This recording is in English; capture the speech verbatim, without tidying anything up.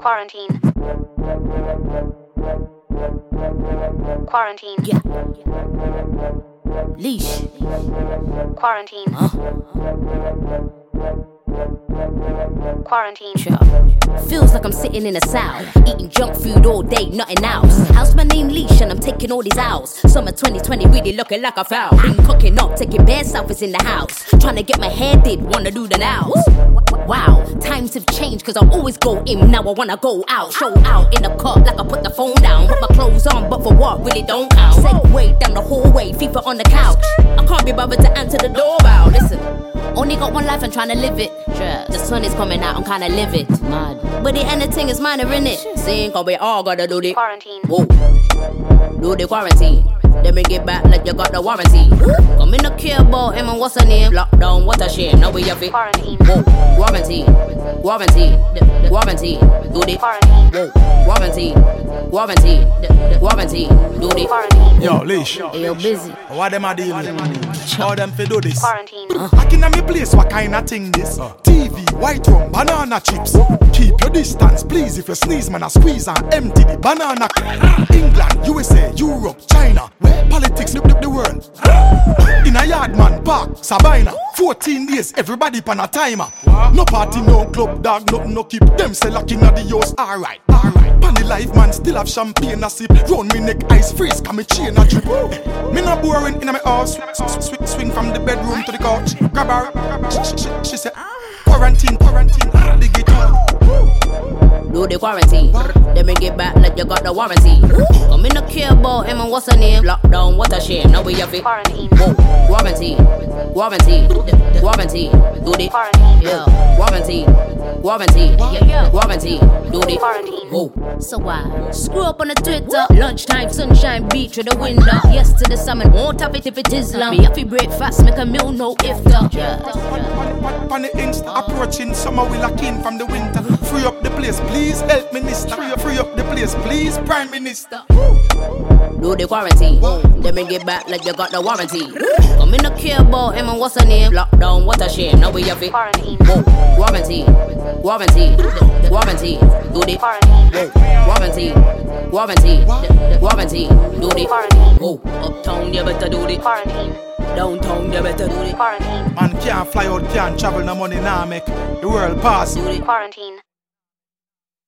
Quarantine. Quarantine. Yeah. Leash. Quarantine. Huh? Quarantine. Sure. Feels like I'm sitting in a cell, eating junk food all day, nothing else. How's my name Leash and I'm taking all these hours. Summer twenty twenty really looking like a foul. Been cooking up, taking bare selfies in the house. Trying to get my hair did, wanna do the nails. Wow, times have changed cause I always go in, now I wanna go out. Show out in the car like I put the phone down. Put my clothes on, but for what, really don't count. Segway down the hallway, FIFA on the couch. I can't be bothered to answer the doorbell. Listen, only got one life and trying to live it. The sun is coming out, I'm kinda livid. Mad. But the anything is minor, innit? Saying cause we all gotta do the Quarantine. Whoa. Do the quarantine. Then we get back like you got the warranty. Come in the care about him and what's her name? Lockdown, what a shame. Now we have it. Quarantine. Whoa. Quarantine. Quarantine. Quarantine. Do the Quarantine. Whoa. Quarantine. Quarantine. Quarantine. Do the Quarantine. Yo, Leash. Hey, yo, busy. What them a deal with? How them fi do this? Quarantine. Back in a me place, what kind of thing this? T V, white rum, banana chips. Keep your distance, please. If you sneeze, man, I squeeze and empty the banana. England, U S A, Europe, China. Where politics look up the world. In a yard, man, park, Sabina. fourteen days, everybody pan a timer. No party, no club, dog, nothing, no keep them say locking at the house. Alright, alright. Pan the life, man, still have champagne a sip. Round me neck, ice freeze, come me chain a drip. Me not boring in my house. Swing, swing from the bedroom to the couch. Grab her, she, she, she said, quarantine, quarantine, the guitar. Do the quarantine. Then we get back like you got the warranty. Come in the care about him and what's her name? Lockdown, what a shame. Now we have it. Quarantine. Whoa. Quarantine. Quarantine. Quarantine. Do the Quarantine. Yeah. Quarantine. Quarantine. Yeah, yeah. Quarantine. Do the Quarantine. Whoa. So why? Screw up on the Twitter. Lunchtime, sunshine, beach through the window. Yes to the summer, won't have it if it is long. Me happy breakfast, make a meal, no iftar. On the Insta, approaching summer, we lock in from the winter. Free up the place, please, help minister. Free up, free up the place, please, Prime Minister. Do the quarantine. Then we get back like you got the warranty. Come in the care about him and what's her name? Lockdown, what a shame. Now we have it. Quarantine. Whoa. Quarantine. Quarantine. Quarantine. Do the Quarantine. Quarantine. Quarantine. Quarantine. Do the Quarantine. Whoa. Uptown, you better do the Quarantine. Downtown, you better do the Quarantine. Man can't fly out, can't travel, no money nah make the world pass. Do the Quarantine.